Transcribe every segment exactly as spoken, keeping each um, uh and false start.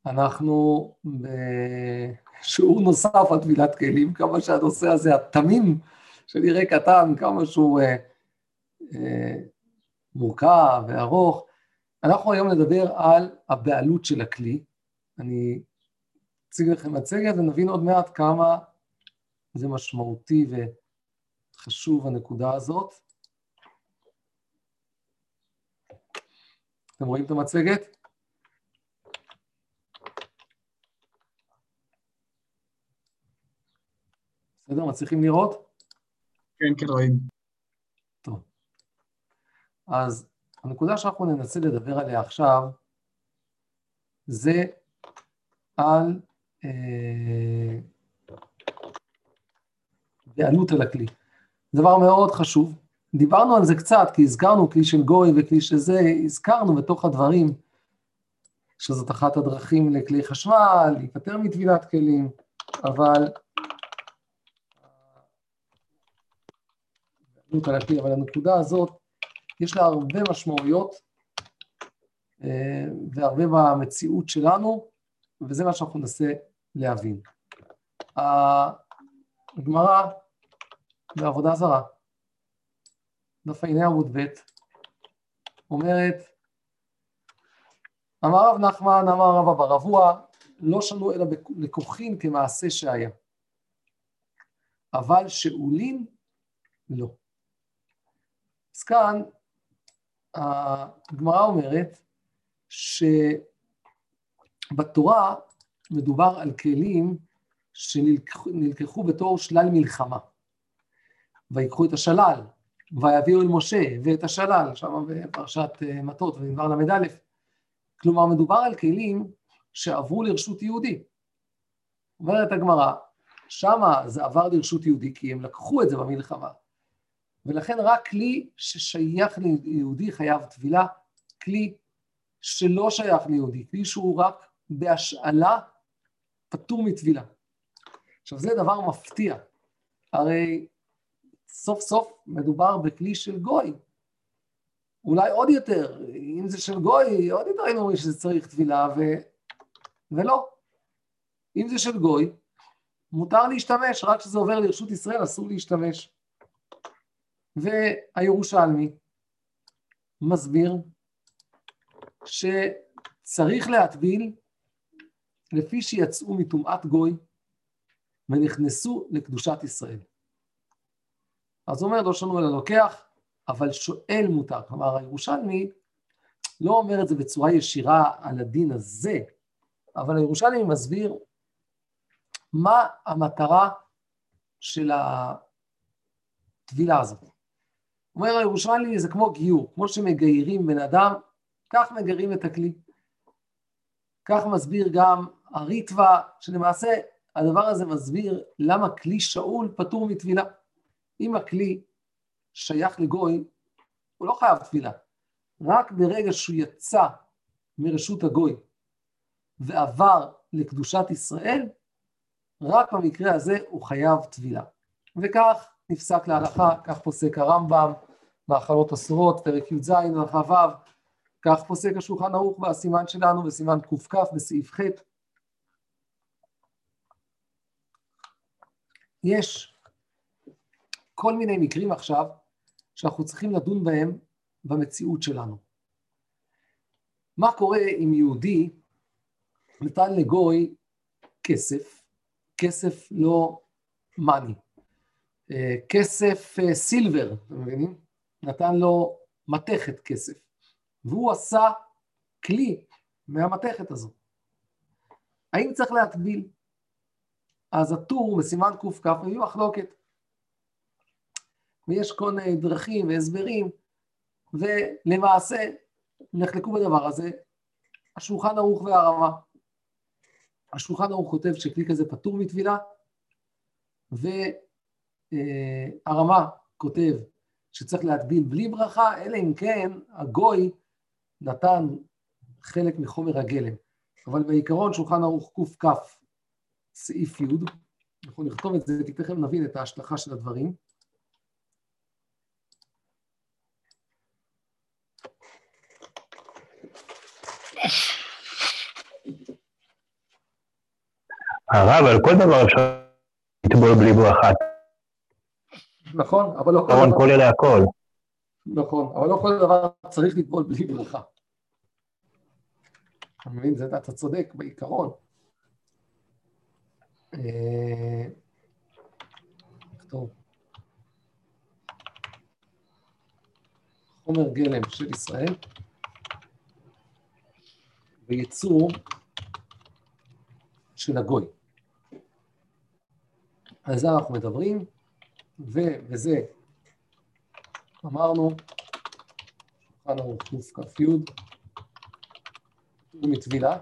אנחנו בשיעור נוסף על טבילת כלים, כמה שהנושא הזה התמים, שנראה קטן, כמה שהוא אה, אה, מורכב וארוך. אנחנו היום נדבר על הבעלות של הכלי. אני אציג לכם מצגת ונבין עוד מעט כמה זה משמעותי וחשוב הנקודה הזאת. אתם רואים את המצגת? בסדר, מצליחים לראות? כן, כן, רואים. טוב. אז הנקודה שאנחנו ננסה לדבר עליה עכשיו, זה על אה, בעלות על הכלי. דבר מאוד חשוב. דיברנו על זה קצת, כי הזכרנו כלי של גוי וכלי שזה, הזכרנו בתוך הדברים, שזאת אחת הדרכים לכלי חשמל, להיפטר מטבילת כלים, אבל אבל הנקודה הזאת, יש לה הרבה משמעויות, והרבה במציאות שלנו, וזה מה שאנחנו ננסה להבין. הגמרא בעבודה זרה, דף ע"ה עמוד ב', אומרת, אמר רב נחמן, אמר רב אבא רבוע, לא שנו אלא לקוחין כמעשה שהיה, אבל שאולין לא. אז כאן הגמרא אומרת שבתורה מדובר על כלים שנלקחו בתור שלל מלחמה, ויקחו את השלל, ויביאו אל משה ואת השלל, שם בפרשת מטות ובמדבר למד א', כלומר מדובר על כלים שעברו לרשות יהודי. אומרת הגמרא, שמה זה עבר לרשות יהודי כי הם לקחו את זה במלחמה, ולכן רק כלי ששייך ליהודי חייב טבילה, כלי שלא שייך ליהודי, כלי שהוא רק בהשאלה פטור מטבילה. עכשיו זה דבר מפתיע, הרי סוף סוף מדובר בכלי של גוי, אולי עוד יותר, אם זה של גוי, עוד יותר היינו אומרים שזה צריך טבילה, ו... ולא. אם זה של גוי, מותר להשתמש, רק כשזה עובר לרשות ישראל אסור להשתמש. והירושלמי מסביר שצריך להטביל לפי שיצאו מטומאת גוי ונכנסו לקדושת ישראל. אז הוא אומר, לא שנו אלא לוקח, אבל שואל מותר. כלומר, הירושלמי לא אומר את זה בצורה ישירה על הדין הזה, אבל הירושלמי מסביר מה המטרה של הטבילה הזאת. אומר הירושלמי, זה כמו גיור, כמו שמגיירים בן אדם, כך מגיירים את הכלי. כך מסביר גם הריטווה, שלמעשה הדבר הזה מסביר למה כלי שאול פטור מטבילה. אם הכלי שייך לגוי, הוא לא חייב טבילה. רק ברגע שהוא יצא מרשות הגוי ועבר לקדושת ישראל, רק במקרה הזה הוא חייב טבילה. וכך נפסק להלכה, כך פוסק הרמב"ם, מאכלות אסורות, פרק י"ז, הלכה ו', כך פוסק השולחן ערוך בסימן שלנו, בסימן קכ"ף, בסעיף ח'. יש כל מיני מקרים עכשיו, שאנחנו צריכים לדון בהם במציאות שלנו. מה קורה אם יהודי נתן לגוי כסף, כסף לא מני, כסף סילבר, אתם מבינים? נתן לו מתכת כסף, והוא עשה כלי מהמתכת הזו. האם צריך להטביל? אז הטור בסימן קכ"ף מביא מחלוקת. ויש כל מיני דרכים והסברים, ולמעשה נחלקו בדבר הזה השולחן ערוך והרמה. השולחן ערוך כותב שכלי כזה פטור מטבילה, והרמה כותב שצריך להטביל בלי ברכה, אלא אם כן הגוי נתן חלק מחומר הגלם. אבל בעיקרון שולחן ערוך קכ"ף סעיף י', אנחנו נכתוב את זה, תכף נבין את ההשלכה של הדברים. הרב, על כל דבר אפשר לטבול בלי ברכה. נכון, אבל לא כל אורן דבר... כולל הכל. נכון, אבל לא כל דבר צריך לטבול בלי ברכה. אתה מבין, זה, אתה צודק בעיקרון. טוב. חומר גלם של ישראל, ויצור של הגוי. על זה אנחנו מדברים, ו, וזה, אמרנו, שולחן ערוך קכ"י, מטבילה,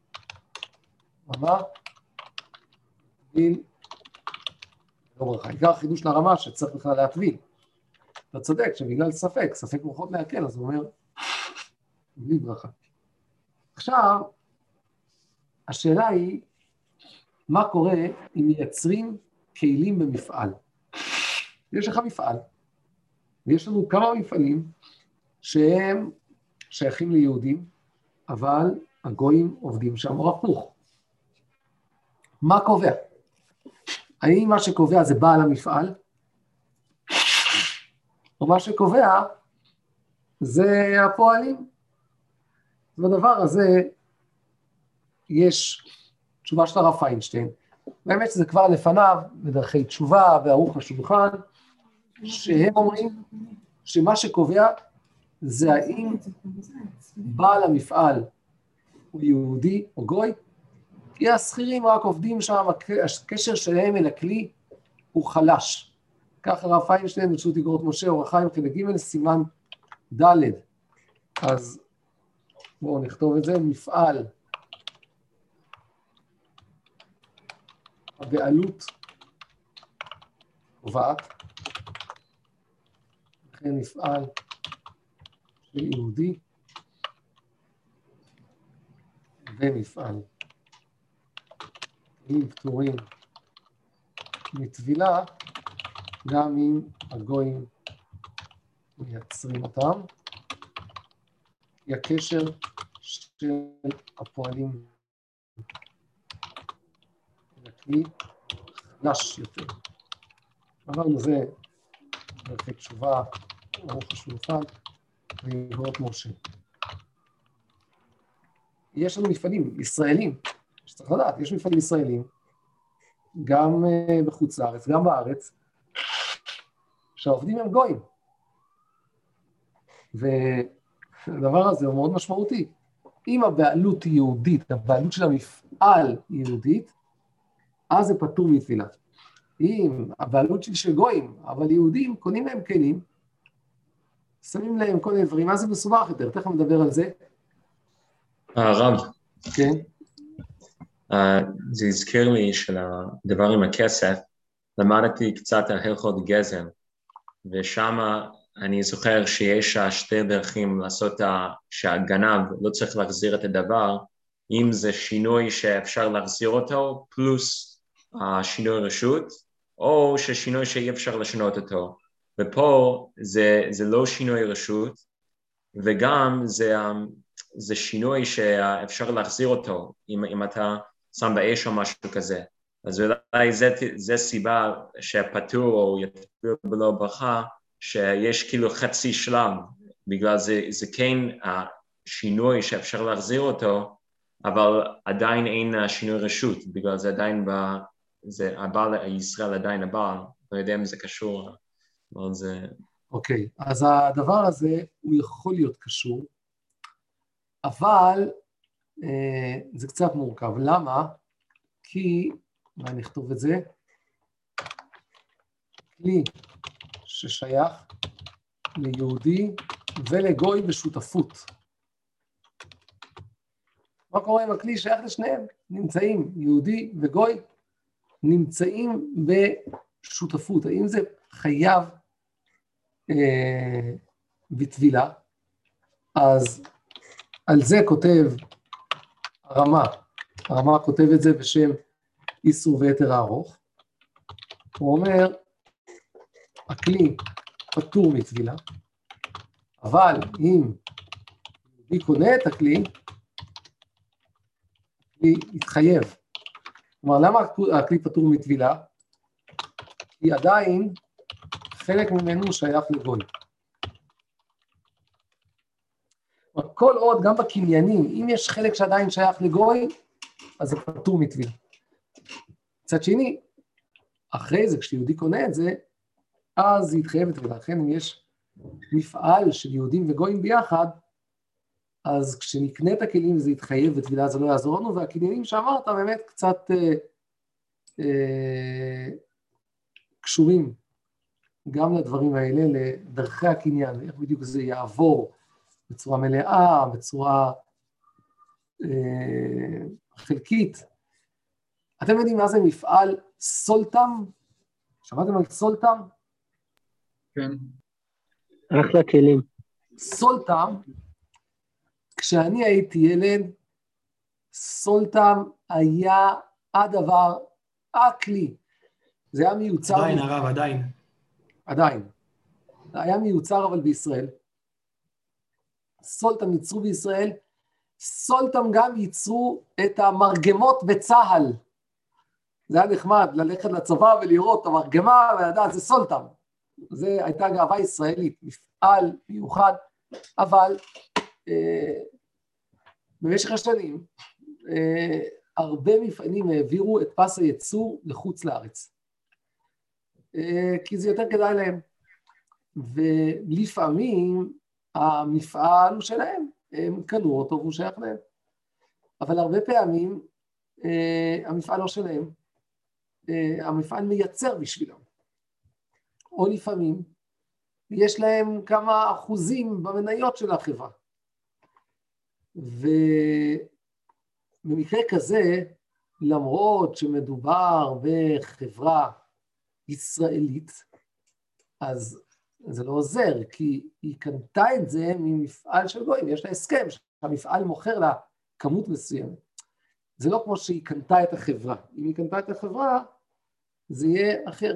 רמה, טביל, לא ברכה. עיקר חידוש לרמה שצריך בכלל להטביל. אתה צודק שבגלל ספק, ספק מוחות להקל, אז הוא אומר, בלי ברכה. עכשיו, השאלה היא, מה קורה אם מייצרים כלים במפעל? יש לך מפעל, ויש לנו כמה מפעלים שהם שייכים ליהודים, אבל הגויים עובדים שם או הפוך. מה קובע? האם מה שקובע זה בעל המפעל, או מה שקובע זה הפועלים? בדבר הזה יש תשובה של הרב פיינשטיין, באמת שזה כבר לפניו בדרכי תשובה וערוך השולחן, שהם אומרים שמה שקובע זה האם בעל המפעל הוא יהודי או גוי, כי השכירים רק עובדים שם, הקשר שלהם אל הכלי הוא חלש. כך הרב פיינשטיין ברשות איגרות משה אור החיים חלק ג' סימן ד'. אז בואו נכתוב את זה, מפעל הבעלות קובעת, לכן מפעל של יהודי ומפעל עם פטורים מטבילה, גם אם הגויים מייצרים אותם, היא הקשר של הפועלים לכלי חלש יותר. אמרנו זה דרכי תשובה, ערוך השולחן ואיגרות משה. יש לנו מפעלים ישראלים, שצריך לדעת, יש מפעלים ישראלים, גם בחוץ לארץ, גם בארץ, שהעובדים הם גויים. והדבר הזה הוא מאוד משמעותי. אם הבעלות היא יהודית, הבעלות של המפעל היא יהודית, אז זה פטור מטבילה. אם הבעלות של גויים, אבל יהודים קונים להם כלים, שמים להם כל מיני דברים, אז זה מסובך יותר, תכף נדבר על זה. הרב. כן. זה הזכיר לי של הדבר עם הכסף, למדתי קצת על הלכות גזל, ושם אני זוכר שיש שתי דרכים לעשות שהגנב לא צריך להחזיר את הדבר, אם זה שינוי שאפשר להחזיר אותו, פלוס שינוי רשות, או ששינוי שאי אפשר לשנות אותו. ופה זה, זה לא שינוי רשות, וגם זה, זה שינוי שאפשר להחזיר אותו, אם, אם אתה שם באש או משהו כזה. אז אולי זה, זה סיבה שפטור או יטביל בלא ברכה, שיש כאילו חצי שלב, בגלל זה, זה כן השינוי שאפשר להחזיר אותו, אבל עדיין אין שינוי רשות, בגלל זה עדיין, ב, זה הבעל, ישראל עדיין הבעל, לא יודע אם זה קשור, אבל זה... אוקיי, אז הדבר הזה הוא יכול להיות קשור, אבל אה, זה קצת מורכב. למה? כי, מה נכתוב את זה? כלי ששייך ליהודי ולגוי בשותפות. מה קורה עם הכלי שייך לשניהם? נמצאים, יהודי וגוי, נמצאים בשותפות. האם זה חייב אה, בטבילה? אז על זה כותב הרמה, הרמה כותב את זה בשם איסור ויתר הארוך. הוא אומר, הכלי פטור מטבילה, אבל אם יהודי קונה את הכלי, הכלי יתחייב כלומר, למה הכלי פטור מטבילה? כי עדיין חלק ממנו שייך לגוי. כל עוד, גם בקניינים, אם יש חלק שעדיין שייך לגוי, אז זה פטור מטבילה. מצד שני, אחרי זה, כשיהודי קונה את זה, אז זה יתחייב בטבילה. לכן, אם יש מפעל של יהודים וגויים ביחד, אז כשנקנה את הכלים זה יתחייב בטבילה, זה לא יעזור לנו, והקניינים שאמרת באמת קצת אה, אה, קשורים גם לדברים האלה, לדרכי הקניין, איך בדיוק זה יעבור בצורה מלאה, בצורה אה, חלקית. אתם יודעים מה זה מפעל סולטם? שמעתם על סולטם? כן. אחלה כלים. סולטם, כשאני הייתי ילד, סולטם היה הדבר, הכלי. זה היה מיוצר... עדיין הרב, עדיין. עדיין. זה היה מיוצר אבל בישראל. סולטם ייצרו בישראל, סולטם גם ייצרו את המרגמות בצהל. זה היה נחמד ללכת לצבא ולראות את המרגמה ולדעת, זה סולטם. זה הייתה גאווה ישראלית, מפעל מיוחד, אבל אה, במשך השנים, אה, הרבה מפעלים העבירו את פס הייצור לחוץ לארץ. אה, כי זה יותר כדאי להם. ולפעמים המפעל הוא שלהם, הם קנו אותו והוא שייך להם. אבל הרבה פעמים אה, המפעל לא שלהם, אה, המפעל מייצר בשבילם. או לפעמים יש להם כמה אחוזים במניות של החברה. ובמקרה כזה, למרות שמדובר בחברה ישראלית, אז זה לא עוזר, כי היא קנתה את זה ממפעל של גויים, יש לה הסכם שהמפעל מוכר לה כמות מסוימת. זה לא כמו שהיא קנתה את החברה. אם היא קנתה את החברה, זה יהיה אחר.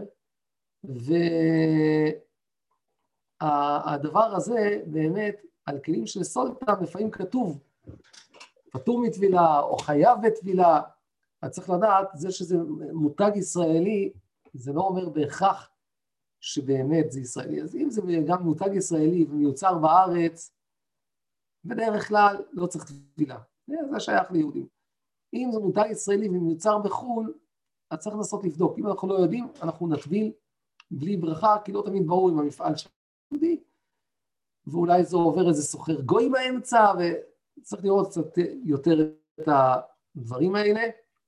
והדבר הזה באמת, על כלים של סולטם, לפעמים כתוב, פטור מטבילה או חייב בטבילה, אז צריך לדעת, זה שזה מותג ישראלי, זה לא אומר בהכרח שבאמת זה ישראלי. אז אם זה גם מותג ישראלי ומיוצר בארץ, בדרך כלל לא צריך טבילה. זה שייך ליהודים. אם זה מותג ישראלי ומיוצר בחו"ל, אז צריך לנסות לבדוק. אם אנחנו לא יודעים, אנחנו נטביל בלי ברכה, כי לא תמיד ברור עם המפעל של יהודי, ואולי זה עובר איזה סוחר גוי באמצע, וצריך לראות קצת יותר את הדברים האלה.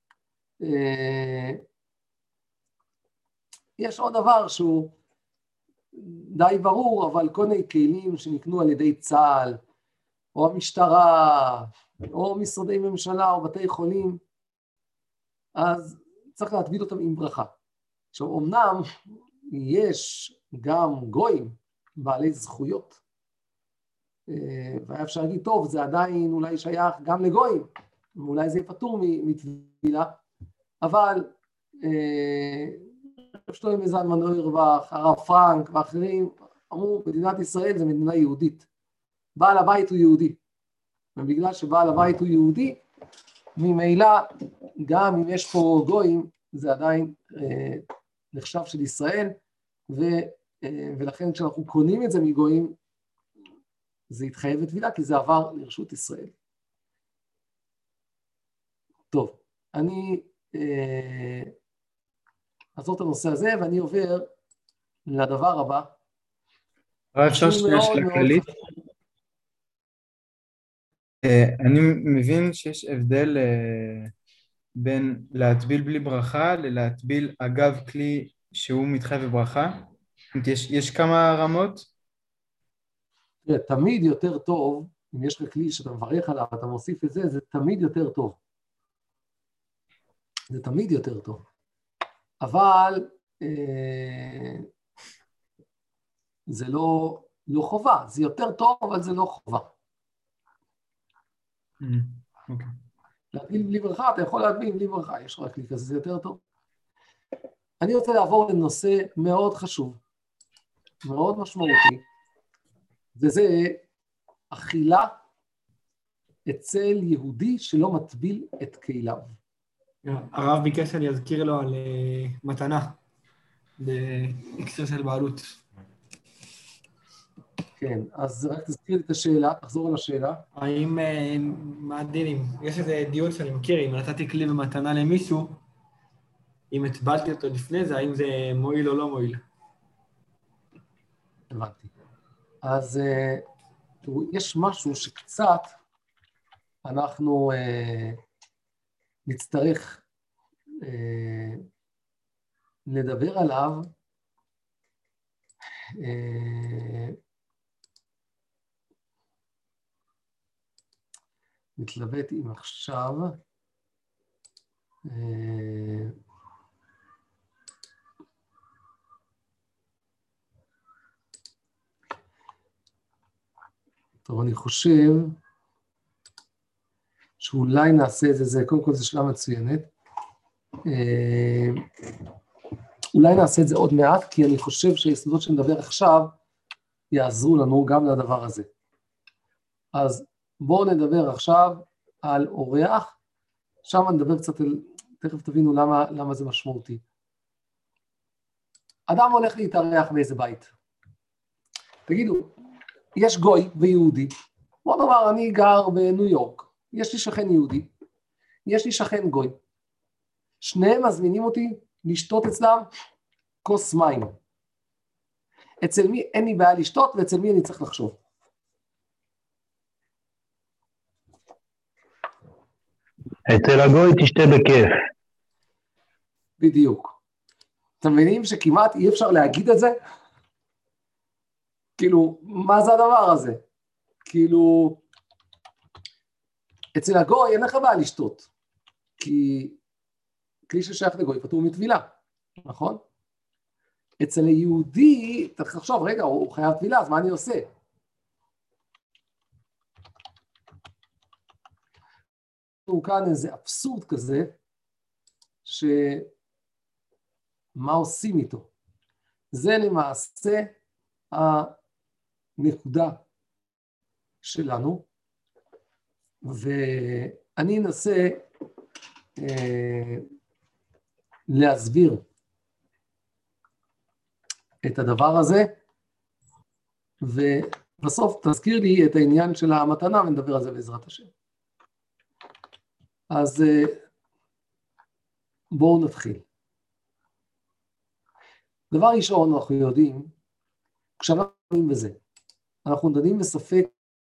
יש עוד דבר שהוא די ברור, אבל כל מיני כלים שנקנו על ידי צה"ל, או המשטרה, או משרדי ממשלה, או בתי חולים, אז צריך להטביל אותם עם ברכה. עכשיו, אמנם יש גם גויים בעלי זכויות, והיה אפשר להגיד, טוב, זה עדיין אולי שייך גם לגויים, ואולי זה יפטור מטבילה, אבל שלמה זלמן אוירבך, הרב פרנק ואחרים, אמרו, מדינת ישראל זה מדינה יהודית. בעל הבית הוא יהודי. ובגלל שבעל הבית הוא יהודי, ממילא, גם אם יש פה גויים, זה עדיין אה, נחשב של ישראל, ו, אה, ולכן כשאנחנו קונים את זה מגויים, זה יתחייב בטבילה, כי זה עבר לרשות ישראל. טוב, אני אה, אעזור את הנושא הזה, ואני עובר לדבר הבא. אפשר שנייה של הכללית? אני מבין שיש הבדל בין להטביל בלי ברכה ללהטביל אגב כלי שהוא מתחייב בברכה. יש, יש כמה רמות? תמיד יותר טוב, אם יש לך כלי שאתה מברך עליו, אתה מוסיף את זה, זה תמיד יותר טוב. זה תמיד יותר טוב. אבל אה, זה לא, לא חובה, זה יותר טוב, אבל זה לא חובה. אוקיי. להטביל בלי ברכה, אתה יכול להטביל בלי ברכה, יש רק כלי כזה, זה יותר טוב. אני רוצה לעבור לנושא מאוד חשוב, מאוד משמעותי, וזה אכילה אצל יהודי שלא מטביל את כליו. הרב ביקש שאני אזכיר לו על uh, מתנה, באקסטר של בעלות. כן, אז רק תזכיר לי את השאלה, תחזור על השאלה. האם, uh, מה הדינים? יש איזה דיון שאני מכיר, אם נתתי כלי במתנה למישהו, אם הטבלתי אותו לפני זה, האם זה מועיל או לא מועיל? הבנתי. אז תראו, יש משהו שקצת אנחנו uh, נצטרך uh, לדבר עליו, uh, מתלבט עם עכשיו, uh, טוב, אני חושב שאולי נעשה את זה, זה קודם כל זו שאלה מצוינת. אולי נעשה את זה עוד מעט, כי אני חושב שהיסודות שנדבר עכשיו יעזרו לנו גם לדבר הזה. אז בואו נדבר עכשיו על אורח, שם נדבר קצת, על, תכף תבינו למה, למה זה משמעותי. אדם הולך להתארח באיזה בית. תגידו, יש גוי ויהודי, בוא נאמר, אני גר בניו יורק, יש לי שכן יהודי, יש לי שכן גוי, שניהם מזמינים אותי לשתות אצלם כוס מים. אצל מי אין לי בעיה לשתות ואצל מי אני צריך לחשוב? אצל הגוי תשתה בכיף. בדיוק. אתם מבינים שכמעט אי אפשר להגיד את זה? כאילו, מה זה הדבר הזה? כאילו, אצל הגוי אין לך בעיה לשתות, כי כלי ששייך לגוי פטור מטבילה, נכון? אצל היהודי, צריך לחשוב, רגע, הוא חייב טבילה, אז מה אני עושה? הוא כאן איזה אבסורד כזה, שמה עושים איתו? זה למעשה הנקודה שלנו, ואני אנסה אה, להסביר את הדבר הזה, ובסוף תזכיר לי את העניין של המתנה, ונדבר על זה בעזרת השם. אז אה, בואו נתחיל. דבר ראשון, אנחנו יודעים, כשאנחנו דנים בזה, אנחנו דנים בספק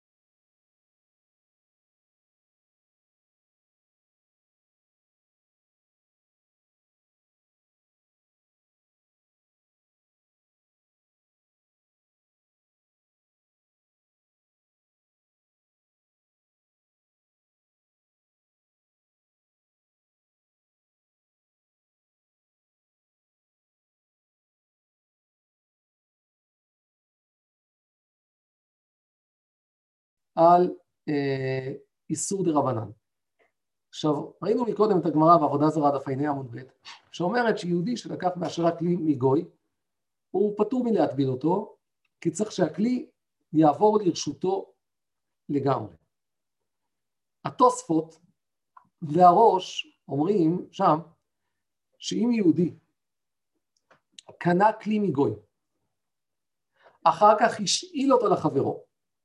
על אה, איסור דרבנן. עכשיו, ראינו מקודם את הגמרא בעבודה זרה דף ע"ה עמוד ב', שאומרת שיהודי שלקח בהשאלה כלי מגוי, הוא פטור מלהטביל אותו, כי צריך שהכלי יעבור לרשותו לגמרי. התוספות והראש אומרים שם, שאם יהודי קנה כלי מגוי, אחר כך השאיל אותו לחברו,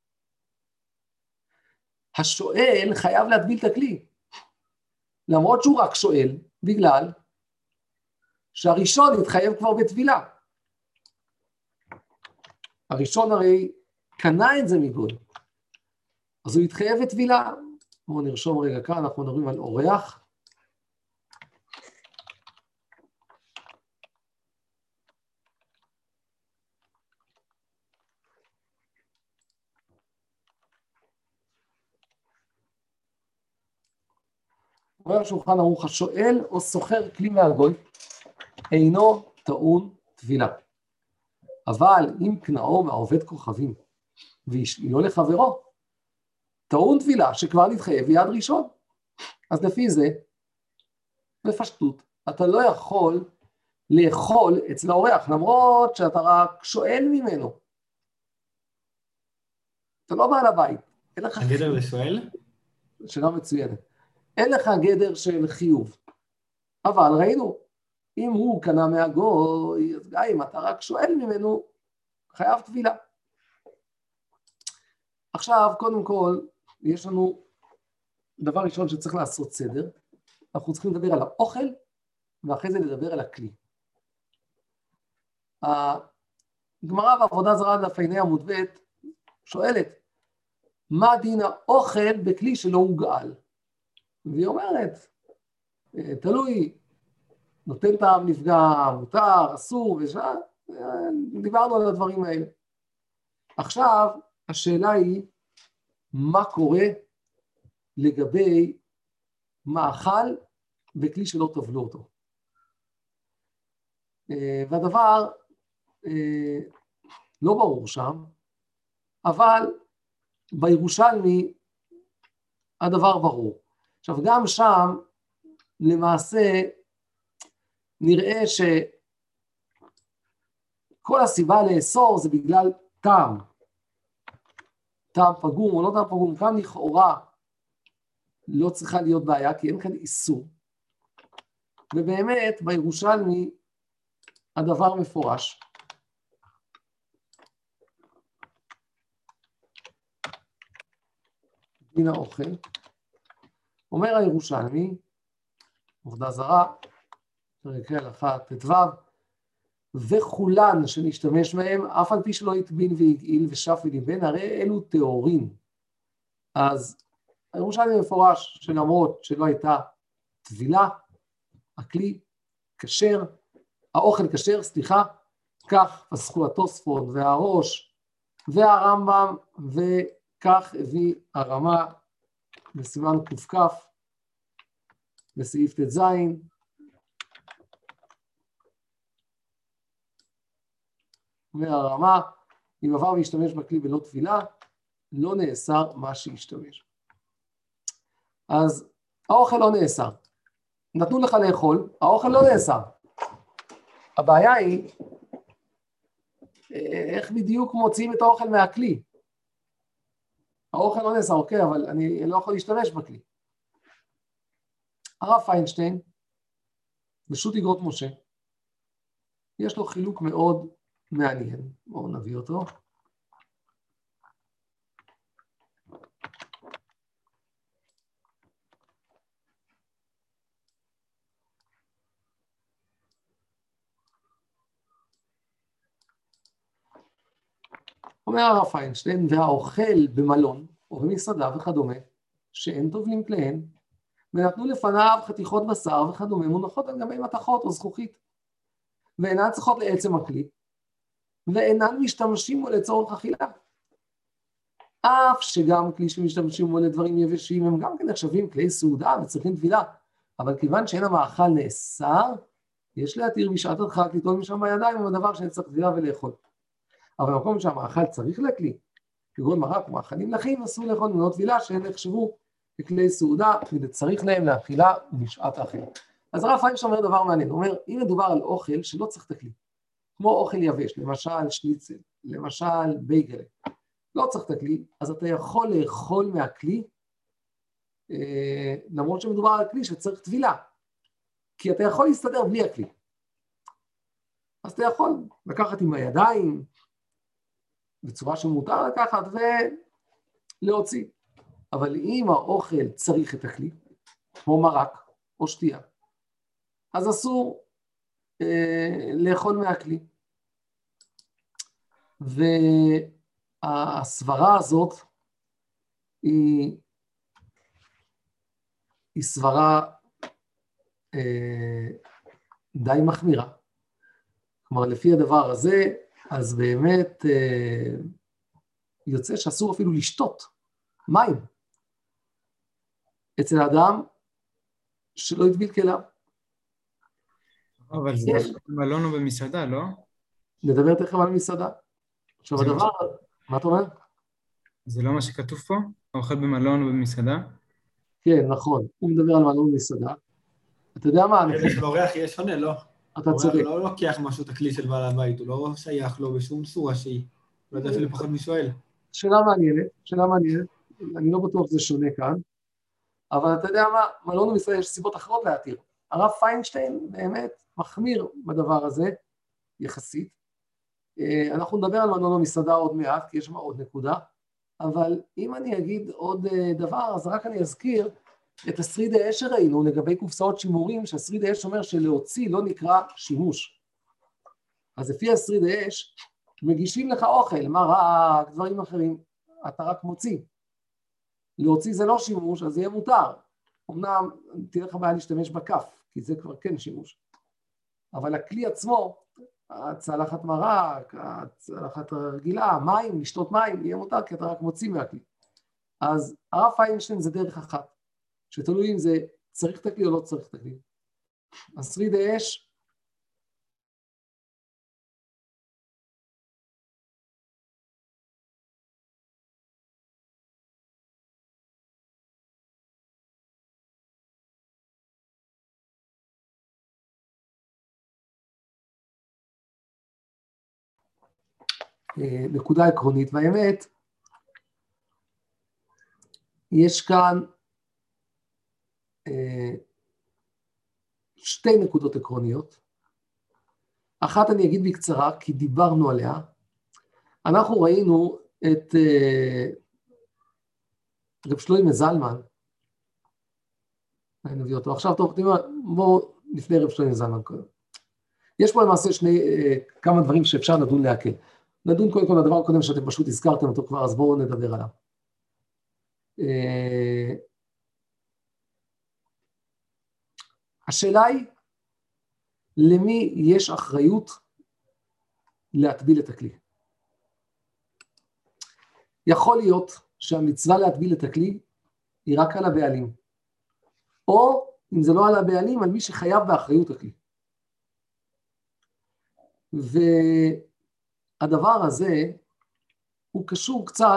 השואל חייב להטביל את הכלי, למרות שהוא רק שואל, בגלל שהראשון התחייב כבר בטבילה. הראשון הרי קנה את זה מגוי, אז הוא התחייב בטבילה. בואו נרשום רגע כאן, אנחנו מדברים על אורח. אומר שולחן ערוך, השואל או סוחר כלי מהגוי אינו טעון טבילה. אבל אם קנאו מהעובד כוכבים והשאילו לחברו, טעון טבילה שכבר נתחייב יד ראשון. אז לפי זה, בפשטות, אתה לא יכול לאכול אצל האורח, למרות שאתה רק שואל ממנו. אתה לא בעל הבית. הגדר לשואל? שאלה מצוינת. אין לך גדר של חיוב. אבל ראינו, אם הוא קנה מהגוי, אז גם אם אתה רק שואל ממנו, חייב טבילה. עכשיו, קודם כל, יש לנו דבר ראשון שצריך לעשות סדר, אנחנו צריכים לדבר על האוכל, ואחרי זה לדבר על הכלי. הגמרא בעבודה זרה דף ע"ה עמוד ב' שואלת, מה דין האוכל בכלי שלא הוגעל? והיא אומרת, תלוי, נותן טעם נפגע, מותר, אסור, ושעה, דיברנו על הדברים האלה. עכשיו, השאלה היא, מה קורה לגבי מאכל בכלי שלא טבלו אותו? והדבר לא ברור שם, אבל בירושלמי הדבר ברור. עכשיו, גם שם למעשה נראה שכל הסיבה לאסור זה בגלל טעם. טעם פגום או לא טעם פגום, כאן לכאורה לא צריכה להיות בעיה, כי אין כאן איסור. ובאמת בירושלמי הדבר מפורש. דין האוכל, אומר הירושלמי, עבודה זרה, פרק הלכה ט"ו, וכולן שנשתמש מהם, אף על פי שלא הטבין והגעיל ושף וליבן, הרי אלו טהורין. אז הירושלמי מפורש שלמרות שלא הייתה טבילה, הכלי כשר, האוכל כשר, סליחה, כך פסקו התוספות והראש והרמב"ם, וכך הביא הרמה בסימן ק"כ בסעיף ט"ז, והרמה, אם עבר והשתמש בכלי ולא טבילה, לא נאסר מה שהשתמש. אז האוכל לא נאסר. נתנו לך לאכול, האוכל לא נאסר. הבעיה היא, איך בדיוק מוציאים את האוכל מהכלי? האוכל לא נאסר, אוקיי, אבל אני לא יכול להשתמש בכלי. הרב פיינשטיין, בשו"ת איגרות משה, יש לו חילוק מאוד מעניין. בואו נביא אותו. אומר הרב פיינשטיין, והאוכל במלון או במסעדה וכדומה, שאין טובלים כליהן, ונתנו לפניו חתיכות בשר וכדומה, מונחות על גבי מתכות או זכוכית, ואינן צריכות לעצם הכלי, ואינן משתמשים בו לצורך אכילה. אף שגם כלי שמשתמשים בו לדברים יבשים, הם גם כן נחשבים כלי סעודה וצריכים טבילה, אבל כיוון שאין המאכל נאסר, יש להתיר בשעת הדחק ליטול משם בידיים, הוא הדבר שנצטרך טבילה ולאכול. אבל במקום שהמאכל צריך לכלי, כגון מרק ומאכלים לחים, אסור לאכול מנות טבילה שהן נחשבו ככלי סעודה, וצריך להם לאכילה בשעת האכילה. אז הרב פיינשטיין אומר דבר מעניין, הוא אומר, אם מדובר על אוכל שלא צריך את הכלי, כמו אוכל יבש, למשל שניצל, למשל בייגלה, לא צריך את הכלי, אז אתה יכול לאכול מהכלי, אה, למרות שמדובר על כלי שצריך טבילה, כי אתה יכול להסתדר בלי הכלי. אז אתה יכול לקחת עם הידיים, בצורה שמותר לקחת ולהוציא. אבל אם האוכל צריך את הכלי, כמו מרק או שתייה, אז אסור אה, לאכול מהכלי. והסברה הזאת היא, היא סברה אה, די מחמירה. כלומר, לפי הדבר הזה, אז באמת אה, יוצא שאסור אפילו לשתות מים אצל האדם שלא יטביל כליו. אבל זה יש. במלון או במסעדה, לא? נדבר תכף על מסעדה. עכשיו זה הדבר, מה- מה אתה אומר? זה לא מה שכתוב פה? האוכל במלון או במסעדה? כן, נכון, הוא מדבר על מלון מסעדה. אתה יודע מה? כדי שלאורח יהיה שונה, לא? אתה אורח צודק. לא לוקח משהו, את הכלי של בעל הבית, הוא לא שייך לו בשום צורה שהיא. לא יודע אפילו פחות משואל. שאלה מעניינת, שאלה מעניינת, אני לא בטוח שזה שונה כאן, אבל אתה יודע מה, מלון ומסעדה יש סיבות אחרות להתיר, הרב פיינשטיין באמת מחמיר בדבר הזה, יחסית. אנחנו נדבר על מנון המסעדה עוד מעט, כי יש שם עוד נקודה, אבל אם אני אגיד עוד דבר, אז רק אני אזכיר את השריד האש שראינו לגבי קופסאות שימורים, שהשריד האש אומר שלהוציא לא נקרא שימוש. אז לפי השריד האש, מגישים לך אוכל, מרק, דברים אחרים, אתה רק מוציא. להוציא זה לא שימוש, אז זה יהיה מותר. אמנם תהיה לך בעיה להשתמש בכף, כי זה כבר כן שימוש. אבל הכלי עצמו, הצלחת מרק, הצלחת רגילה, מים, לשתות מים, יהיה מותר, כי אתה רק מוציא מהכלי. אז הרב פיינשטיין זה דרך אחת, שתלוי אם זה צריך את הכלי או לא צריך את הכלי. אז שריד האש, נקודה עקרונית, והאמת, יש כאן שתי נקודות עקרוניות. אחת אני אגיד בקצרה, כי דיברנו עליה. אנחנו ראינו את רב שלוימה זלמן, אני נביא אותו עכשיו, טוב, בואו לפני רב שלוימה זלמן קודם. יש פה למעשה שני, כמה דברים שאפשר לדון להקל. נדון קודם כל בדבר הקודם שאתם פשוט הזכרתם אותו כבר, אז בואו נדבר עליו. השאלה היא, למי יש אחריות להטביל את הכלי? יכול להיות שהמצווה להטביל את הכלי היא רק על הבעלים, או אם זה לא על הבעלים, על מי שחייב באחריות הכלי. והדבר הזה הוא קשור קצת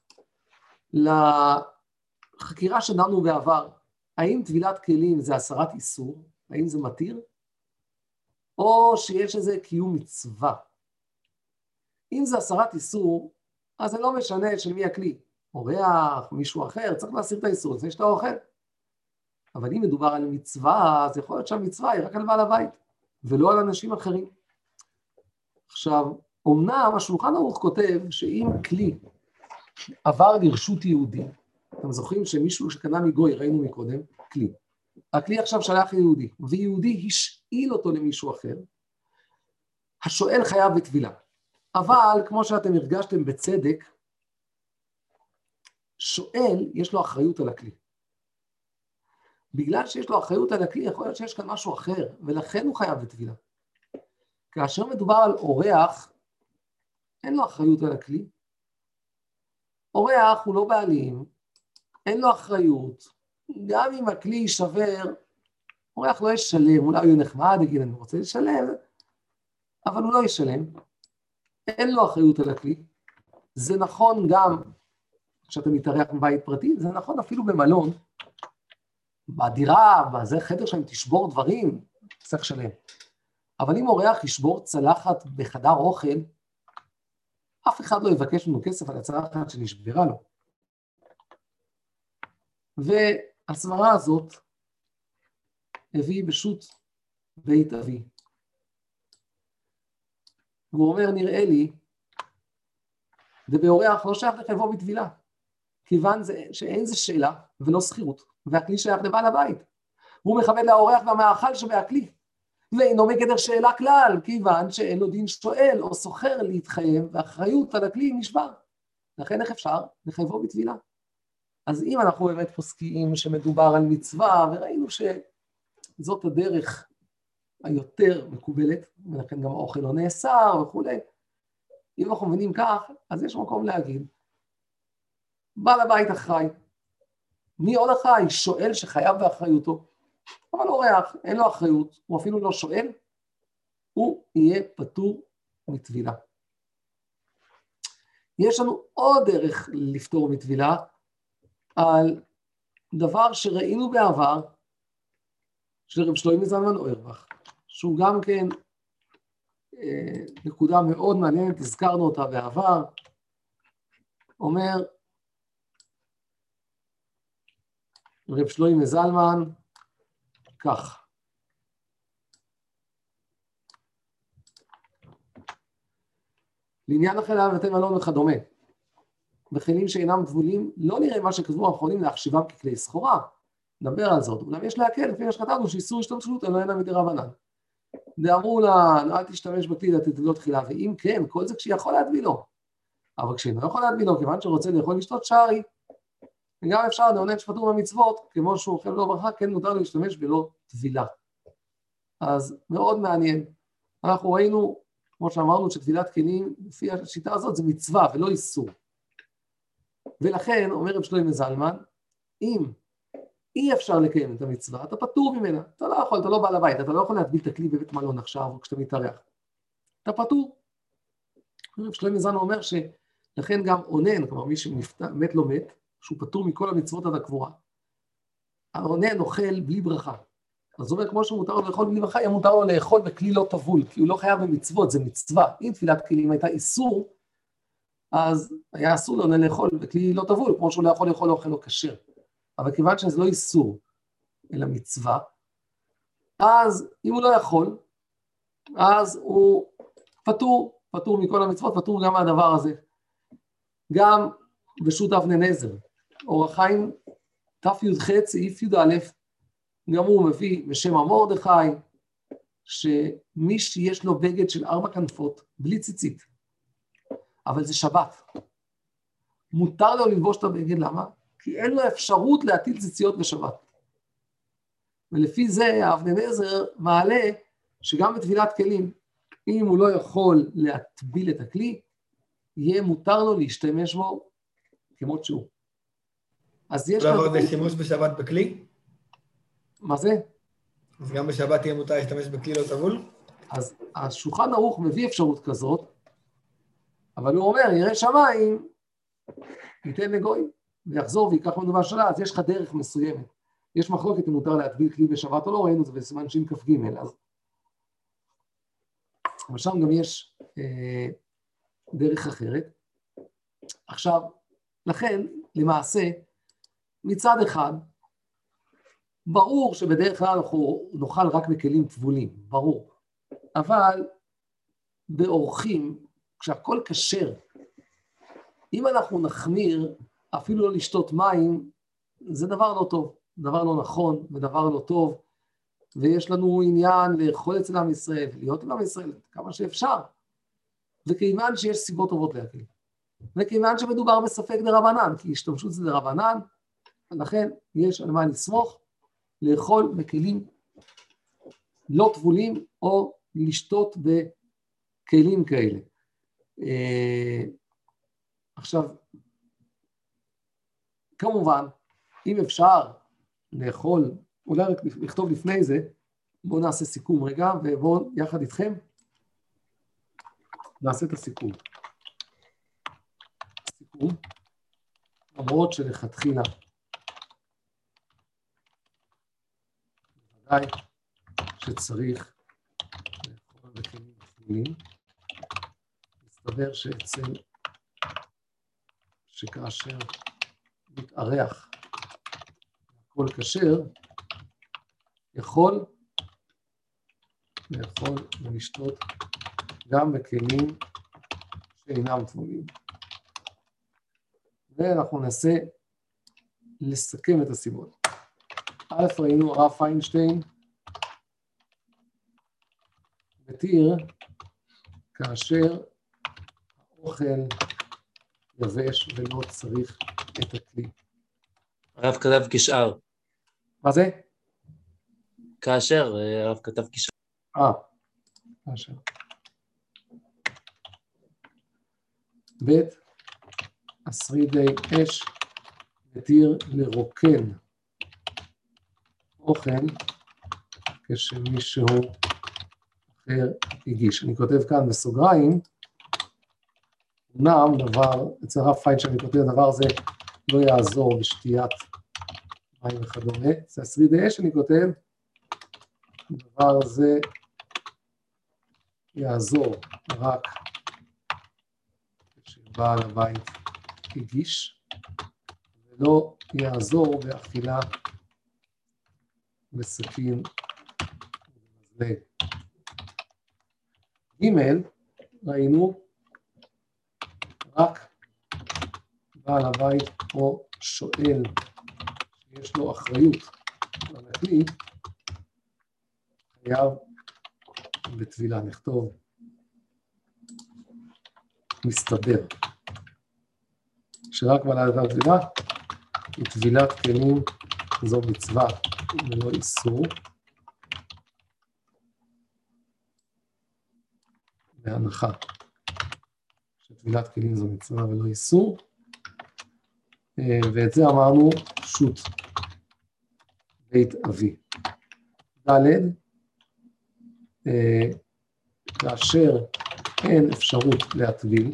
לחקירה שדנו בעבר. האם טבילת כלים זה הסרת איסור? האם זה מתיר? או שיש איזה קיום מצווה? אם זה הסרת איסור, אז זה לא משנה של מי הכלי. אורח, מישהו אחר, צריך להסיר את האיסור, לפני שאתה אוכל. אבל אם מדובר על מצווה, אז יכול להיות שהמצווה היא רק על בעל הבית, ולא על אנשים אחרים. עכשיו, אומנם השולחן ערוך כותב שאם כלי עבר לרשות יהודי, אתם זוכרים שמישהו שקנה מגוי, ראינו מקודם, כלי. הכלי עכשיו שלח ליהודי, ויהודי השאיל אותו למישהו אחר, השואל חייב בטבילה. אבל כמו שאתם הרגשתם בצדק, שואל יש לו אחריות על הכלי. בגלל שיש לו אחריות על הכלי, יכול להיות שיש כאן משהו אחר, ולכן הוא חייב בטבילה. כאשר מדובר על אורח, אין לו אחריות על הכלי. אורח הוא לא בעלים, אין לו אחריות. גם אם הכלי יישבר, אורח לא ישלם, אולי הוא נחמד, יגיד אני רוצה לשלם, אבל הוא לא ישלם. אין לו אחריות על הכלי. זה נכון גם כשאתה מתארח בבית פרטי, זה נכון אפילו במלון, בדירה, בזה חדר שם תשבור דברים, צריך לשלם. אבל אם אורח ישבור צלחת בחדר אוכל, אף אחד לא יבקש ממנו כסף על הצלחת שנשברה לו. והסברה הזאת הביא בשו"ת בית אבי. הוא אומר, נראה לי, ובאורח לא שייך לחייבו בטבילה, כיוון זה, שאין זה שאלה ולא שכירות, והכלי שייך לבעל הבית. הוא מכבד לאורח והמאכל שבהכלי, ואינו מגדר שאלה כלל, כיוון שאין לו דין שואל או סוחר להתחייב, והאחריות על הכלי נשבר. לכן איך אפשר לחייבו בטבילה? אז אם אנחנו באמת פוסקים שמדובר על מצווה, וראינו שזאת הדרך היותר מקובלת, ולכן גם האוכל לא נאסר וכו'. אם אנחנו מבינים כך, אז יש מקום להגיד, בעל הבית אחראי. מי עוד אחראי? שואל שחייב באחריותו. אבל אורח, אין לו אחריות, הוא אפילו לא שואל, הוא יהיה פטור מטבילה. יש לנו עוד דרך לפתור מטבילה, על דבר שראינו בעבר, של רב שלוימה זלמן אוירבך, שהוא גם כן אה, נקודה מאוד מעניינת, הזכרנו אותה בעבר, אומר רב שלוימה זלמן כך, לעניין החלה בבתי מלון וכדומה, בכלים שאינם טבולים, לא נראה מה שכתבו האחרונים להחשיבם ככלי סחורה, נדבר על זאת, אולם יש להקל, לפי מה שכתבנו, שאיסור השתמשות אלא אינה מדרבנן. ואמרו לה, אל תשתמש בכלי לטלטלו תחילה, ואם כן, כל זה כשיכול להטבילו. אבל כשאינו יכול להטבילו, כיוון שרוצה לאכול לשתות שערי, וגם אפשר לעונן שפטור במצוות, כמו שהוא אוכל לא ברכה, כן מותר להשתמש בלא טבילה. אז מאוד מעניין. אנחנו ראינו, כמו שאמרנו, שטבילת כלים, לפי השיטה הזאת, זה מצווה ולא איסור. ולכן, אומר רב שלמה זלמן, אם אי אפשר לקיים את המצווה, אתה פטור ממנה. אתה לא יכול, אתה לא בעל הבית, אתה לא יכול להטביל את הכלי בבית מלון עכשיו, או כשאתה מתארח. אתה פטור. רב שלמה זלמן אומר שלכן גם עונן, כלומר מי שמת לא מת, שהוא פטור מכל המצוות עד הקבורה. העונן אוכל בלי ברכה. אז הוא אומר, כמו שמותר לו לאכול בלי ברכה, יהיה מותר לו לאכול בכלי לא טבול, כי הוא לא חייב במצוות, זה מצווה. אם תפילת כלים הייתה איסור, אז היה אסור לעונן לאכול בכלי לא טבול, כמו שהוא לא יכול לאכול אוכל לא כשר. אבל כיוון שזה לא איסור, אלא מצווה, אז אם הוא לא יכול, אז הוא פטור, פטור מכל המצוות, פטור גם מהדבר הזה. גם בשו"ת אבני נזר, אור החיים תי"ח סעיף י"א, גם הוא מביא בשם מרדכי, שמי שיש לו בגד של ארבע כנפות, בלי ציצית, אבל זה שבת, מותר לו ללבוש את הבגד, למה? כי אין לו אפשרות להטיל ציציות בשבת. ולפי זה אבני נזר מעלה שגם בטבילת כלים, אם הוא לא יכול להטביל את הכלי, יהיה מותר לו להשתמש בו כמות שהוא. אז יש... לא עבור שימוש בשבת בכלי? מה זה? אז גם בשבת יהיה מותר להשתמש בכלי לא טבול? אז השולחן ערוך מביא אפשרות כזאת, אבל הוא אומר, ירא שמיים, ייתן לגוי, ויחזור ויקח מדובר שלה, אז יש לך דרך מסוימת. יש מחלוקת אם מותר להטביל כלי בשבת או לא, ראינו את זה בסימן שין כ"ג, אז... אבל שם גם יש אה, דרך אחרת. עכשיו, לכן, למעשה, מצד אחד, ברור שבדרך כלל אנחנו נאכל רק בכלים טבולים, ברור. אבל באורחים, כשהכל כשר, אם אנחנו נחמיר, אפילו לא לשתות מים, זה דבר לא טוב, דבר לא נכון ודבר לא טוב, ויש לנו עניין לאכול אצל עם ישראל, להיות עם עם ישראל כמה שאפשר, וכיוון שיש סיבות טובות להקל, וכיוון שמדובר בספק דרבנן, כי השתמשות זה דרבנן, לכן יש על מה לסמוך, לאכול בכלים לא טבולים, או לשתות בכלים כאלה. עכשיו, כמובן, אם אפשר לאכול, אולי רק לכתוב לפני זה, בואו נעשה סיכום רגע, ובואו יחד איתכם נעשה את הסיכום. סיכום, למרות שלכתחילה, בוודאי שצריך לאכול בכלים טבולים, מסתבר שאצל, שכאשר מתארח הכל כשר, יכול לאכול ולשתות גם בכלים שאינם טבולים. ואנחנו ננסה לסכם את הסיבות. א', ראינו הרב פיינשטיין מתיר כאשר האוכל יבש ולא צריך את הכלי. הרב כתב כשאר. מה זה? כאשר הרב כתב כשאר. אה, כאשר. ב', השרידי אש מתיר לרוקן אוכל כשמישהו אחר הגיש. אני כותב כאן בסוגריים, אמנם דבר, אצל הרב פיינשטיין אני כותב, הדבר הזה לא יעזור בשתיית מים וכדומה. זה השרידי אש אני כותב, הדבר הזה יעזור רק כשבעל הבית הגיש, ולא יעזור באכילה בסכין ובמזלג. ג' ראינו רק בעל הבית או שואל שיש לו אחריות על הכלי, חייב בטבילה. נכתוב מסתבר שרק בעל הבית טבילה, וטבילת כלים זו מצווה ולא איסור. בהנחה שטבילת כלים זו מצווה ולא איסור, ואת זה אמרנו שו"ת בית אבי. ד', כאשר אין אפשרות להטביל,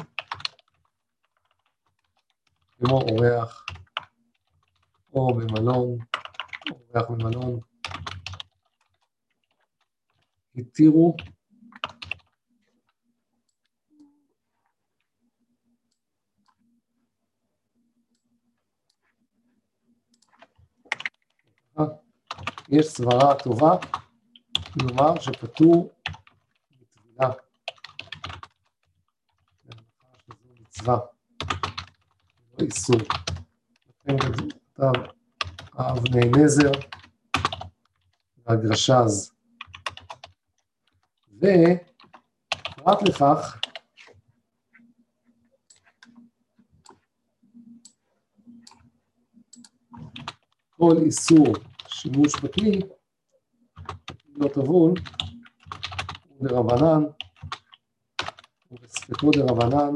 כמו אורח או במלון, אורח במלון, התירו יש סברה טובה, כלומר שפטור בטבילה, להנחה שזו מצווה, לא איסור. לכן כתב האבני נזר והגרשז. ופרט לכך, כל איסור שימוש בכלי לא טבול, דרבנן, ובספקו דרבנן,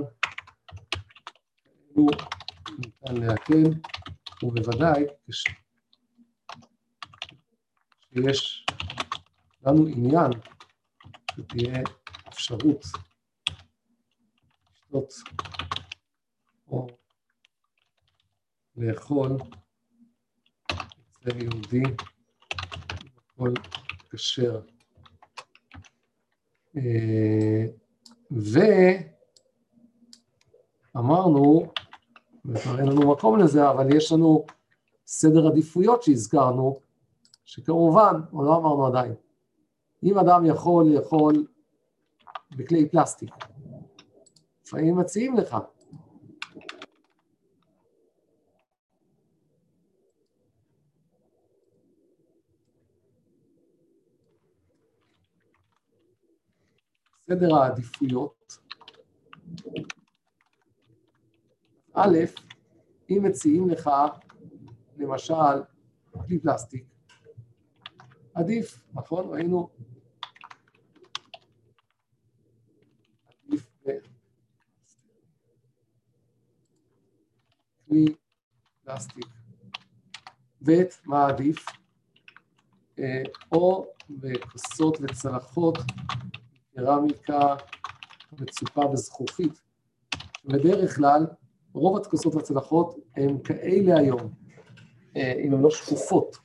כאלו ניתן להקל, ובוודאי שיש לנו עניין שתהיה אפשרות לשתות או לאכול אצל יהודי, הכל כשר. ואמרנו, וכבר אין לנו מקום לזה, אבל יש לנו סדר עדיפויות שהזכרנו, שכמובן, או לא אמרנו עדיין, אם אדם יכול לאכול בכלי פלסטיק, לפעמים מציעים לך, סדר העדיפויות, א', אם מציעים לך, למשל, כלי פלסטיק, עדיף, נכון? ראינו, עדיף בכלי פלסטיק, ב', מה עדיף? או בכוסות וצלחות, קרמיקה מצופה בזכוכית. בדרך כלל, רוב הכוסות והצלחות הן כאלה היום, אם הן לא שקופות,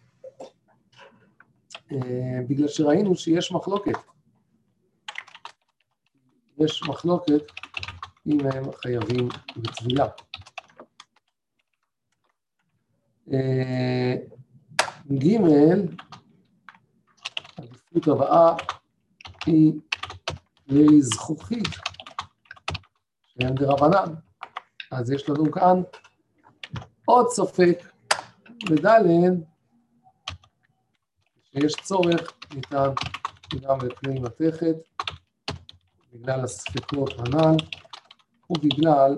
בגלל שראינו שיש מחלוקת. יש מחלוקת אם הם חייבים בטבילה. ג' העדיפות הבאה היא לזכוכית, שהם דרבנן. אז יש לנו כאן עוד ספק, בד' שיש צורך, ניתן גם לכלי מתכת, בגלל הספקות הנ"ל, ובגלל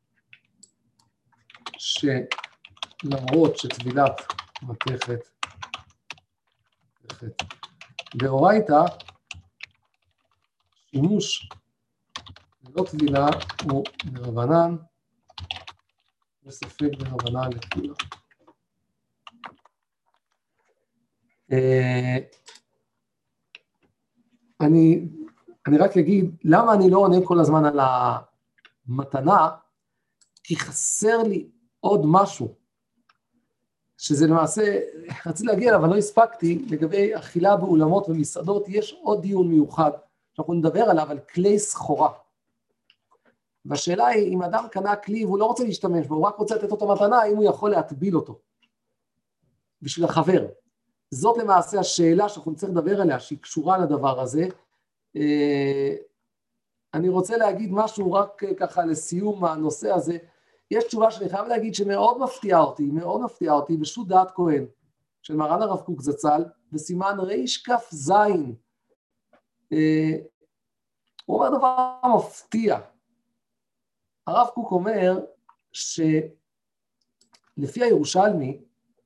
שלמרות שטבילת מתכת, מתכת דאורייתא, שימוש ללא טבילה הוא דרבנן, וספק דרבנן לכולה. אני, אני רק אגיד, למה אני לא עונה כל הזמן על המתנה? כי חסר לי עוד משהו, שזה למעשה, רציתי להגיע אליו, אבל לא הספקתי, לגבי אכילה באולמות ומסעדות, יש עוד דיון מיוחד, שאנחנו נדבר עליו, על כלי סחורה. והשאלה היא, אם אדם קנה כלי והוא לא רוצה להשתמש בו, הוא רק רוצה לתת אותו מתנה, האם הוא יכול להטביל אותו, בשביל החבר. זאת למעשה השאלה שאנחנו נצטרך לדבר עליה, שהיא קשורה לדבר הזה, אני רוצה להגיד משהו רק ככה לסיום הנושא הזה. יש תשובה שאני חייב להגיד שמאוד מפתיעה אותי, מאוד מפתיעה אותי, בשו"ת דעת כהן, של מרן הרב קוק זצ"ל, בסימן רכ"ז. הוא אומר דבר מפתיע. הרב קוק אומר שלפי הירושלמי,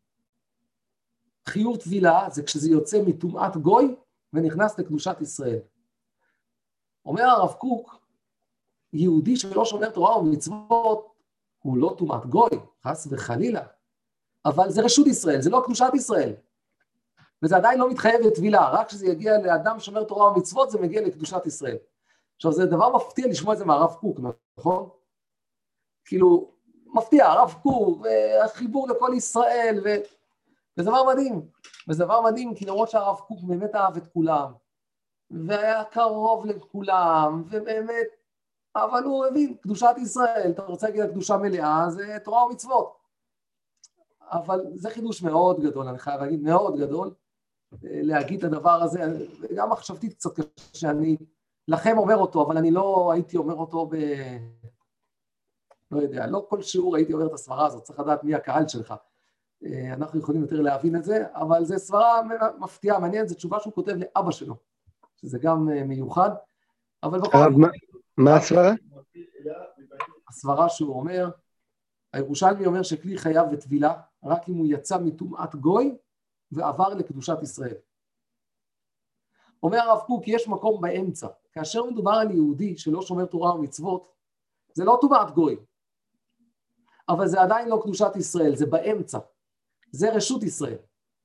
חיוב טבילה זה כשזה יוצא מטומאת גוי ונכנס לקדושת ישראל. אומר הרב קוק, יהודי שלא שומר תורה ומצוות, הוא לא טומאת גוי, חס וחלילה, אבל זה רשות ישראל, זה לא קדושת ישראל. וזה עדיין לא מתחייב לטבילה, רק כשזה יגיע לאדם שומר תורה ומצוות, זה מגיע לקדושת ישראל. עכשיו, זה דבר מפתיע לשמוע את זה מהרב קוק, נכון? כאילו, מפתיע, הרב קוק, והחיבור לכל ישראל, ו... וזה דבר מדהים, וזה דבר מדהים, כי למרות שהרב קוק באמת אהב את כולם, והיה קרוב לכולם, ובאמת, אבל הוא הבין, קדושת ישראל, אתה רוצה להגיד קדושה מלאה, זה תורה ומצוות. אבל זה חידוש מאוד גדול, אני חייב להגיד, מאוד גדול, להגיד את הדבר הזה, וגם מחשבתית קצת קשה, אני לכם אומר אותו, אבל אני לא הייתי אומר אותו ב... לא יודע, לא כל שיעור הייתי אומר את הסברה הזאת, צריך לדעת מי הקהל שלך. אנחנו יכולים יותר להבין את זה, אבל זה סברה מפתיעה, מעניינת, זו תשובה שהוא כותב לאבא שלו, שזה גם מיוחד, אבל בכל... מה הסברה? הסברה שהוא אומר, הירושלמי אומר שכלי חייב בטבילה, רק אם הוא יצא מטומאת גוי ועבר לקדושת ישראל. אומר הרב קוק, יש מקום באמצע, כאשר מדובר על יהודי שלא שומר תורה ומצוות, זה לא טומאת גוי, אבל זה עדיין לא קדושת ישראל, זה באמצע, זה רשות ישראל.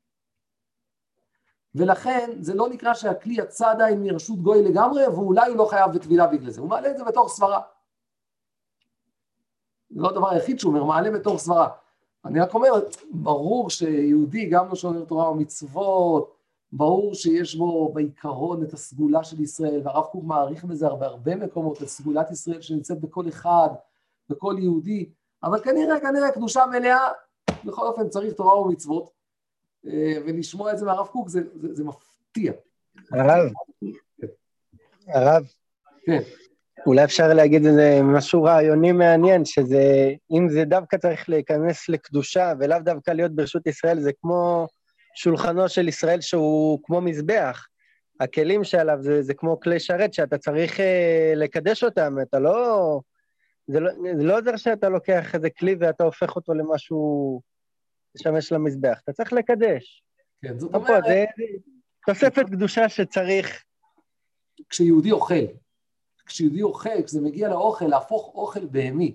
ולכן זה לא נקרא שהכלי יצא עדיין מרשות גוי לגמרי, ואולי הוא לא חייב בטבילה בגלל זה, הוא מעלה את זה בתור סברה. זה לא הדבר היחיד שהוא אומר, מעלה בתור סברה. אני רק אומר, ברור שיהודי גם לא שומר תורה ומצוות, ברור שיש בו בעיקרון את הסגולה של ישראל, והרב קוק מעריך בזה הרבה, הרבה מקומות, את סגולת ישראל שנמצאת בכל אחד, בכל יהודי, אבל כנראה, כנראה קדושה מלאה, בכל אופן צריך תורה ומצוות, ולשמוע את זה מהרב קוק, זה, זה, זה מפתיע. הרב, הרב, כן. אולי אפשר להגיד איזה משהו רעיוני מעניין, שזה, אם זה דווקא צריך להיכנס לקדושה, ולאו דווקא להיות ברשות ישראל, זה כמו שולחנו של ישראל שהוא כמו מזבח. הכלים שעליו זה, זה כמו כלי שרת, שאתה צריך אה, לקדש אותם, אתה לא, זה לא, זה לא עוזר שאתה לוקח איזה כלי ואתה הופך אותו למשהו לשמש למזבח, אתה צריך לקדש. כן, זאת אומרת, אומרת... זה תוספת קדושה שצריך... כשיהודי אוכל, כשיהודי אוכל, כשזה מגיע לאוכל, להפוך אוכל בהמי,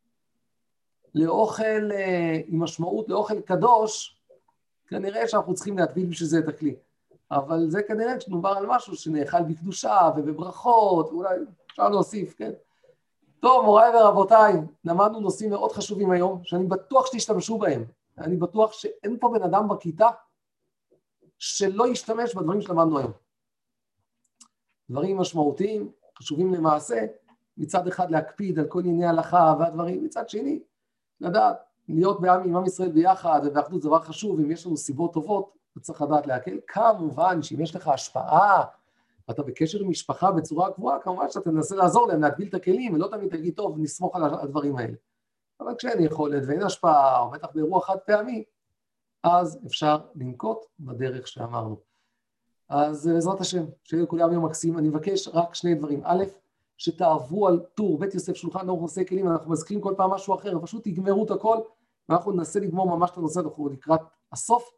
לאוכל אה, עם משמעות, לאוכל קדוש, כנראה שאנחנו צריכים להטביל בשביל זה את הכלי. אבל זה כנראה כשנדבר על משהו שנאכל בקדושה ובברכות, אולי אפשר להוסיף, כן? טוב, מוריי ורבותיי, למדנו נושאים מאוד חשובים היום, שאני בטוח שתשתמשו בהם. אני בטוח שאין פה בן אדם בכיתה שלא ישתמש בדברים שלמדנו היום. דברים משמעותיים, חשובים למעשה, מצד אחד להקפיד על כל ענייני הלכה והדברים, מצד שני, לדעת, להיות בעם עם עם ישראל ביחד, ואחדות זה דבר חשוב, אם יש לנו סיבות טובות, אתה צריך לדעת להקל. כמובן שאם יש לך השפעה, ואתה בקשר עם משפחה בצורה קבועה, כמובן שאתה תנסה לעזור להם, להגביל את הכלים, ולא תמיד תגיד, טוב, נסמוך על הדברים האלה. אבל כשאין יכולת ואין השפעה, או בטח באירוע חד פעמי, אז אפשר לנקוט בדרך שאמרנו. אז בעזרת השם, שיהיה לכולם יום מקסים. אני מבקש רק שני דברים. א', שתעברו על טור בית יוסף שולחן ארוך נושאי כלים, אנחנו מזכירים כל פעם משהו אחר, פשוט תגמרו את הכל, ואנחנו ננסה לגמור ממש את הנושא, אנחנו לקראת הסוף.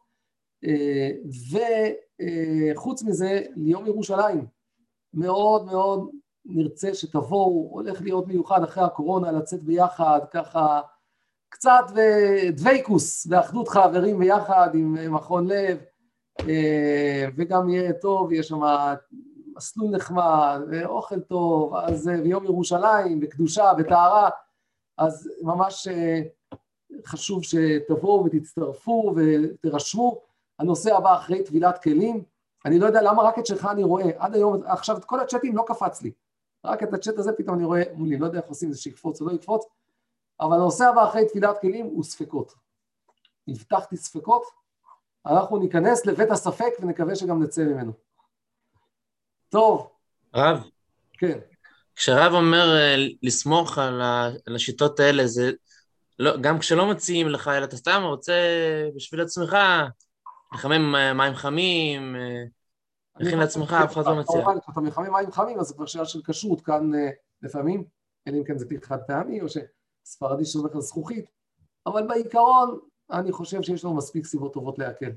וחוץ מזה, ליום ירושלים, מאוד מאוד נרצה שתבואו, הולך להיות מיוחד אחרי הקורונה, לצאת ביחד, ככה קצת דוויקוס, ואחדות חברים ביחד עם מכון לב, וגם יהיה טוב, יש שם מסלול נחמד, ואוכל טוב, אז ביום ירושלים, בקדושה, בטהרה, אז ממש חשוב שתבואו ותצטרפו ותרשמו. הנושא הבא אחרי טבילת כלים, אני לא יודע למה רק את שלך אני רואה, עד היום, עכשיו את כל הצ'אטים לא קפץ לי, רק את הצ'אט הזה פתאום אני רואה מולי, לא יודע איך עושים זה שיקפוץ או לא יקפוץ, אבל הנושא הבא אחרי טבילת כלים הוא ספקות. הבטחתי ספקות, אנחנו ניכנס לבית הספק ונקווה שגם נצא ממנו. טוב. רב. כן. כשהרב אומר אה, לסמוך על ה- על השיטות האלה, זה לא, גם כשלא מציעים לך, אלא אתה סתם רוצה בשביל עצמך, לחמם אה, מים חמים, אה, להכין לעצמך, אף אחד לא מציע. כמובן, כשאתה מחמם מים חמים, אז זה כבר שאלה של כשרות כאן אה, לפעמים, אלא אם כן זה פיל חד פעמי, או שספרדי סומך על זכוכית, אבל בעיקרון, אני חושב שיש לנו מספיק סיבות טובות להקל.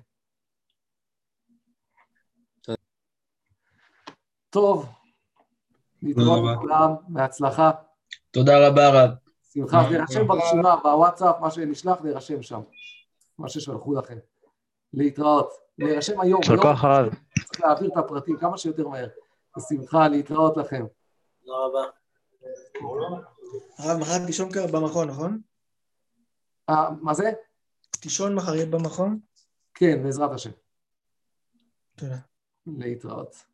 טוב, להתראות לכולם, בהצלחה. תודה רבה רב. שמחה, זה יירשם ברשימה, בוואטסאפ, מה שנשלח, זה יירשם שם, מה ששלחו לכם. להתראות, להירשם היום, של כוח הרב. צריך להעביר את הפרטים כמה שיותר מהר. בשמחה, להתראות לכם. תודה רבה. הרב, מחר תישון במכון, נכון? אה, מה זה? תישון מחר יהיה במכון? כן, בעזרת השם. תודה. להתראות.